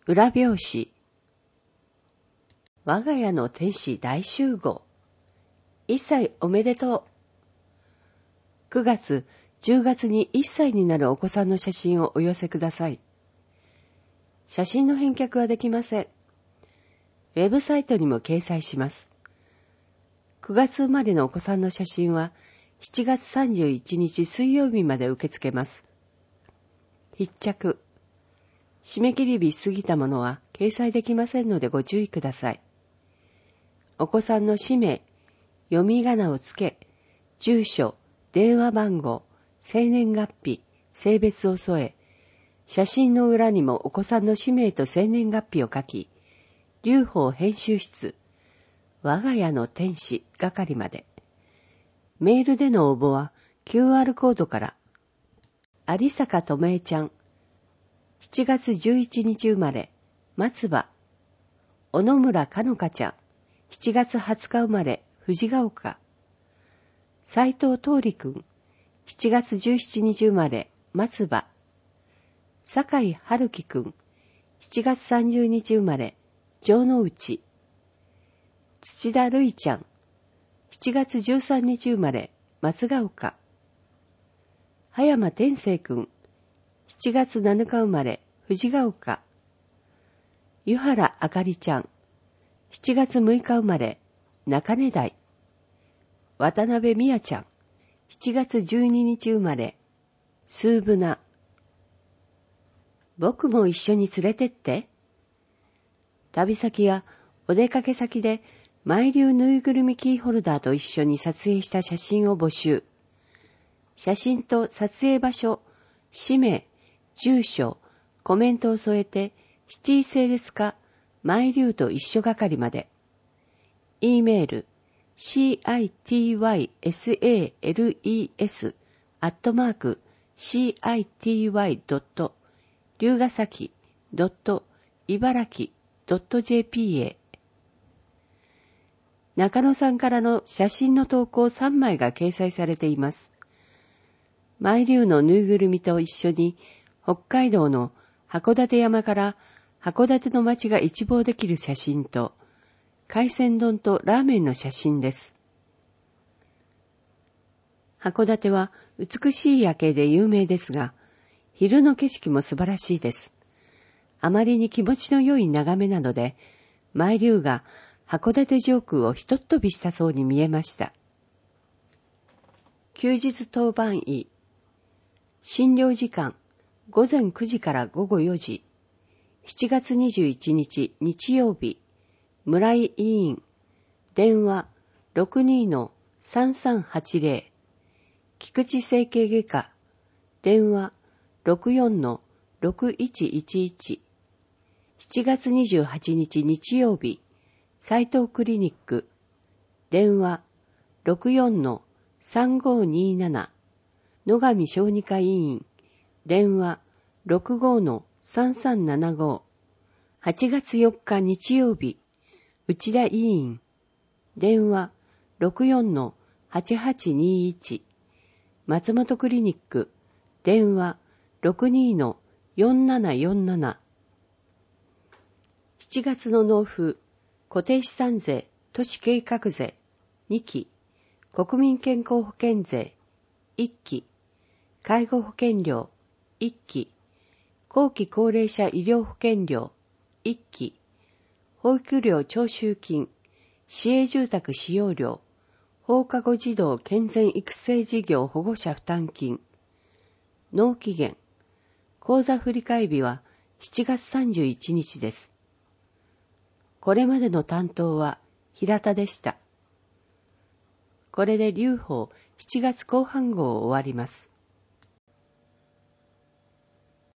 裏表紙。我が家の天使大集合。1歳おめでとう。9月、10月に1歳になるお子さんの写真をお寄せください。写真の返却はできません。ウェブサイトにも掲載します。9月生まれのお子さんの写真は7月31日水曜日まで受け付けます。必着。締め切り日過ぎたものは掲載できませんのでご注意ください。お子さんの氏名、読み仮名をつけ、住所、電話番号、生年月日、性別を添え、写真の裏にもお子さんの氏名と生年月日を書き、劉邦編集室、我が家の天使係まで。メールでの応募は QR コードから。有坂とめいちゃん、7月11日生まれ、松葉。小野村かのかちゃん、7月20日生まれ、藤ヶ丘。斉藤桃李くん、7月17日生まれ、松葉。酒井春樹くん、7月30日生まれ、城之内。土田るいちゃん、7月13日生まれ、松ヶ丘。葉山天聖くん、7月7日生まれ、藤ヶ丘。湯原あかりちゃん、7月6日生まれ、中根台。渡辺美也ちゃん、7月12日生まれ、スーブナ。僕も一緒に連れてって。旅先やお出かけ先でマイリュウぬいぐるみキーホルダーと一緒に撮影した写真を募集。写真と撮影場所、氏名、住所、コメントを添えて、シティセールス課、マイリュウと一緒係まで。E メール、citysales@city. 龍ヶ崎.茨城.jp へ。中野さんからの写真の投稿3枚が掲載されています。マイリュウのぬいぐるみと一緒に北海道の函館山から函館の街が一望できる写真と海鮮丼とラーメンの写真です。函館は美しい夜景で有名ですが、昼の景色も素晴らしいです。あまりに気持ちの良い眺めなので、マイリュウが函館上空をひとっ飛びしたそうに見えました。休日当番医。診療時間、午前9時から午後4時。7月21日日曜日。村井医院。電話 62-3380。菊池整形外科。電話 64-6111。7月28日日曜日。斉藤クリニック。電話 64-3527。野上小児科医院。電話 65-3375。8月4日日曜日。内田医院。電話 64-8821。松本クリニック。電話 62-4747。7月の納付。固定資産税、都市計画税、2期、国民健康保険税、1期、介護保険料、1期、後期高齢者医療保険料、1期、保育料徴収金、市営住宅使用料、放課後児童健全育成事業保護者負担金、納期限、口座振替日は7月31日です。これまでの担当は平田でした。これで劉邦7月後半号を終わります。